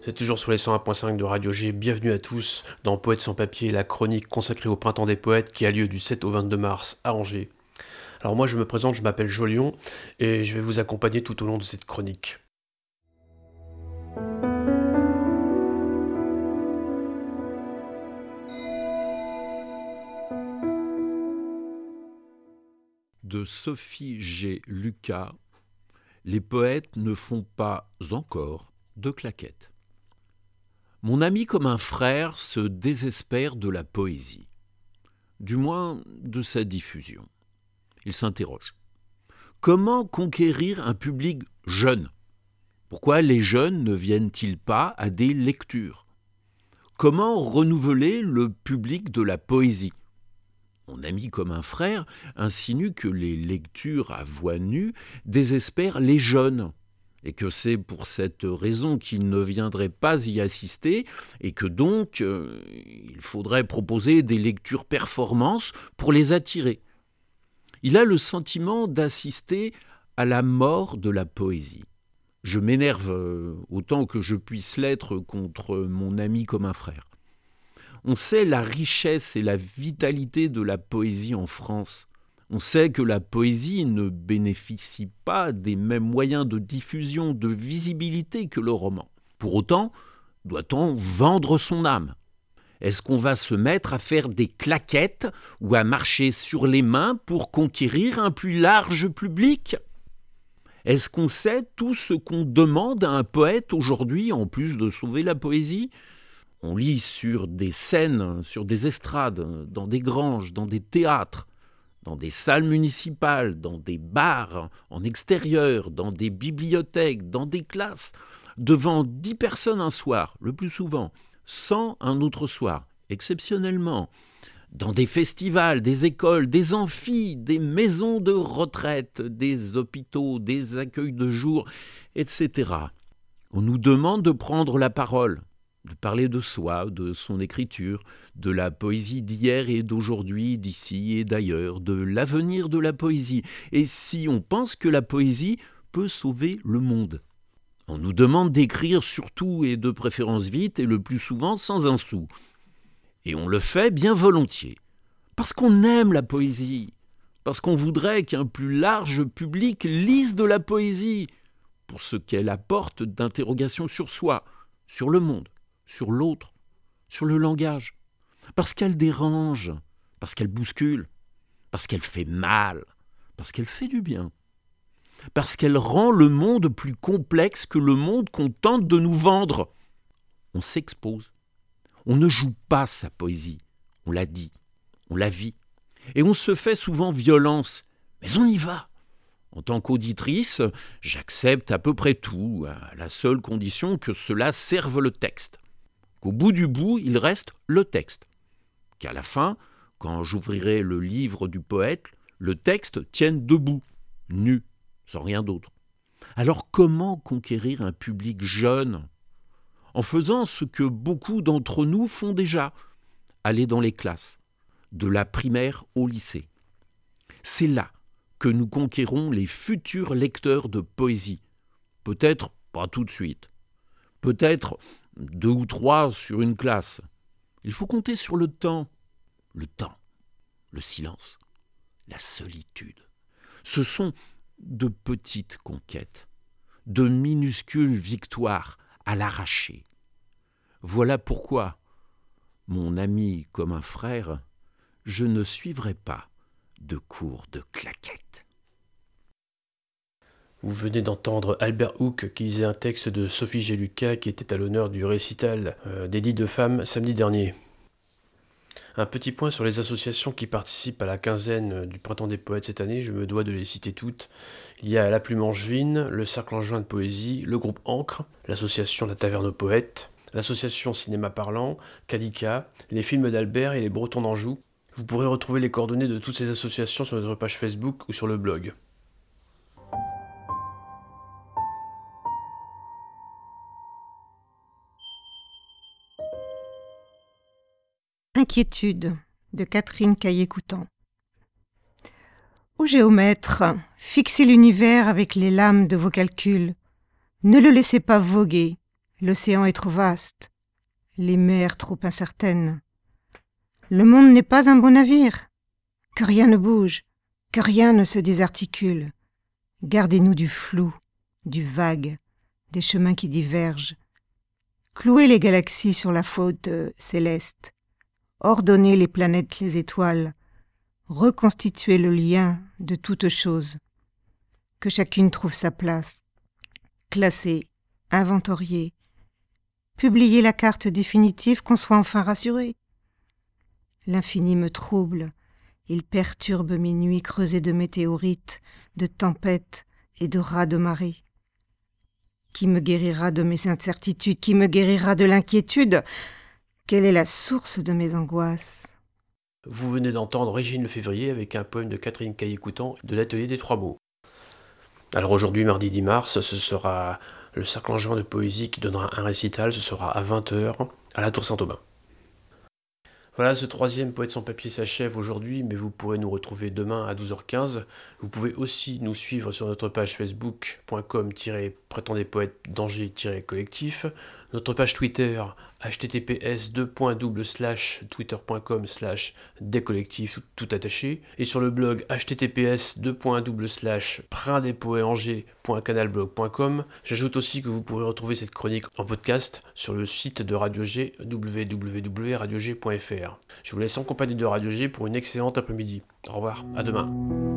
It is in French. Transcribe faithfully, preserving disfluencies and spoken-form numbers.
C'est toujours sur les cent un point cinq de Radio G. Bienvenue à tous dans Poètes sans papier, la chronique consacrée au Printemps des Poètes qui a lieu du sept au vingt-deux mars à Angers. Alors moi je me présente, je m'appelle Jolion et je vais vous accompagner tout au long de cette chronique. De Sophie G. Lucas, les poètes ne font pas encore de claquettes. Mon ami comme un frère se désespère de la poésie, du moins de sa diffusion. Il s'interroge. Comment conquérir un public jeune ? Pourquoi les jeunes ne viennent-ils pas à des lectures ? Comment renouveler le public de la poésie ? Mon ami comme un frère insinue que les lectures à voix nue désespèrent les jeunes et que c'est pour cette raison qu'ils ne viendraient pas y assister et que donc euh, il faudrait proposer des lectures performances pour les attirer. Il a le sentiment d'assister à la mort de la poésie. Je m'énerve autant que je puisse l'être contre mon ami comme un frère. On sait la richesse et la vitalité de la poésie en France. On sait que la poésie ne bénéficie pas des mêmes moyens de diffusion, de visibilité que le roman. Pour autant, doit-on vendre son âme ? Est-ce qu'on va se mettre à faire des claquettes ou à marcher sur les mains pour conquérir un plus large public ? Est-ce qu'on sait tout ce qu'on demande à un poète aujourd'hui, en plus de sauver la poésie ? On lit sur des scènes, sur des estrades, dans des granges, dans des théâtres, dans des salles municipales, dans des bars, en extérieur, dans des bibliothèques, dans des classes, devant dix personnes un soir, le plus souvent, cent un autre soir, exceptionnellement, dans des festivals, des écoles, des amphis, des maisons de retraite, des hôpitaux, des accueils de jour, et cetera. On nous demande de prendre la parole, de parler de soi, de son écriture, de la poésie d'hier et d'aujourd'hui, d'ici et d'ailleurs, de l'avenir de la poésie. Et si on pense que la poésie peut sauver le monde ? On nous demande d'écrire surtout et de préférence vite et le plus souvent sans un sou. Et on le fait bien volontiers, parce qu'on aime la poésie, parce qu'on voudrait qu'un plus large public lise de la poésie, pour ce qu'elle apporte d'interrogation sur soi, sur le monde, sur l'autre, sur le langage, parce qu'elle dérange, parce qu'elle bouscule, parce qu'elle fait mal, parce qu'elle fait du bien, parce qu'elle rend le monde plus complexe que le monde qu'on tente de nous vendre. On s'expose, on ne joue pas sa poésie, on la dit, on la vit, et on se fait souvent violence, mais on y va. En tant qu'auditrice, j'accepte à peu près tout, à la seule condition que cela serve le texte. Qu'au bout du bout, il reste le texte. Qu'à la fin, quand j'ouvrirai le livre du poète, le texte tienne debout, nu, sans rien d'autre. Alors comment conquérir un public jeune ? En faisant ce que beaucoup d'entre nous font déjà, aller dans les classes, de la primaire au lycée. C'est là que nous conquérons les futurs lecteurs de poésie. Peut-être pas tout de suite. Peut-être deux ou trois sur une classe. Il faut compter sur le temps. Le temps, le silence, la solitude. Ce sont de petites conquêtes, de minuscules victoires à l'arraché. Voilà pourquoi, mon ami comme un frère, je ne suivrai pas de cours de claquettes. Vous venez d'entendre Albert Houck qui lisait un texte de Sophie G. Lucas qui était à l'honneur du récital euh, des Dits de femmes samedi dernier. Un petit point sur les associations qui participent à la quinzaine du Printemps des Poètes cette année, je me dois de les citer toutes. Il y a La Plume Angevine, le Cercle Angevin de Poésie, le groupe Ancre, l'association La Taverne aux Poètes, l'association Cinéma Parlant, Cadika, les films d'Albert et les Bretons d'Anjou. Vous pourrez retrouver les coordonnées de toutes ces associations sur notre page Facebook ou sur le blog. Inquiétude de Catherine Caillé-Coutan. Ô géomètre, fixez l'univers avec les lames de vos calculs. Ne le laissez pas voguer. L'océan est trop vaste, les mers trop incertaines. Le monde n'est pas un beau navire, que rien ne bouge, que rien ne se désarticule. Gardez-nous du flou, du vague, des chemins qui divergent. Clouez les galaxies sur la faute céleste. Ordonnez les planètes, les étoiles. Reconstituez le lien de toutes choses. Que chacune trouve sa place. Classez, inventoriez. Publiez la carte définitive, qu'on soit enfin rassuré. L'infini me trouble. Il perturbe mes nuits creusées de météorites, de tempêtes et de rats de marée. Qui me guérira de mes incertitudes? Qui me guérira de l'inquiétude? Quelle est la source de mes angoisses? Vous venez d'entendre Régine Lefévrier avec un poème de Catherine Caillet-Coutan de l'Atelier des Trois Mots. Alors aujourd'hui, mardi dix mars, ce sera le Cercle Angevin de Poésie qui donnera un récital, ce sera à vingt heures à la Tour Saint-Aubin. Voilà, ce troisième Poète sans papier s'achève aujourd'hui, mais vous pourrez nous retrouver demain à douze heures quinze. Vous pouvez aussi nous suivre sur notre page facebook point com prétendez poète danger collectif, notre page Twitter h t t p s deux point double slash twitter point com slash descollectifs tout attaché, et sur le blog h t t p s deux point double slash prindespoetangers point canalblog point com. J'ajoute aussi que vous pourrez retrouver cette chronique en podcast sur le site de Radio G, w w w point radio g point f r. Je vous laisse en compagnie de Radio G pour une excellente après-midi. Au revoir, à demain.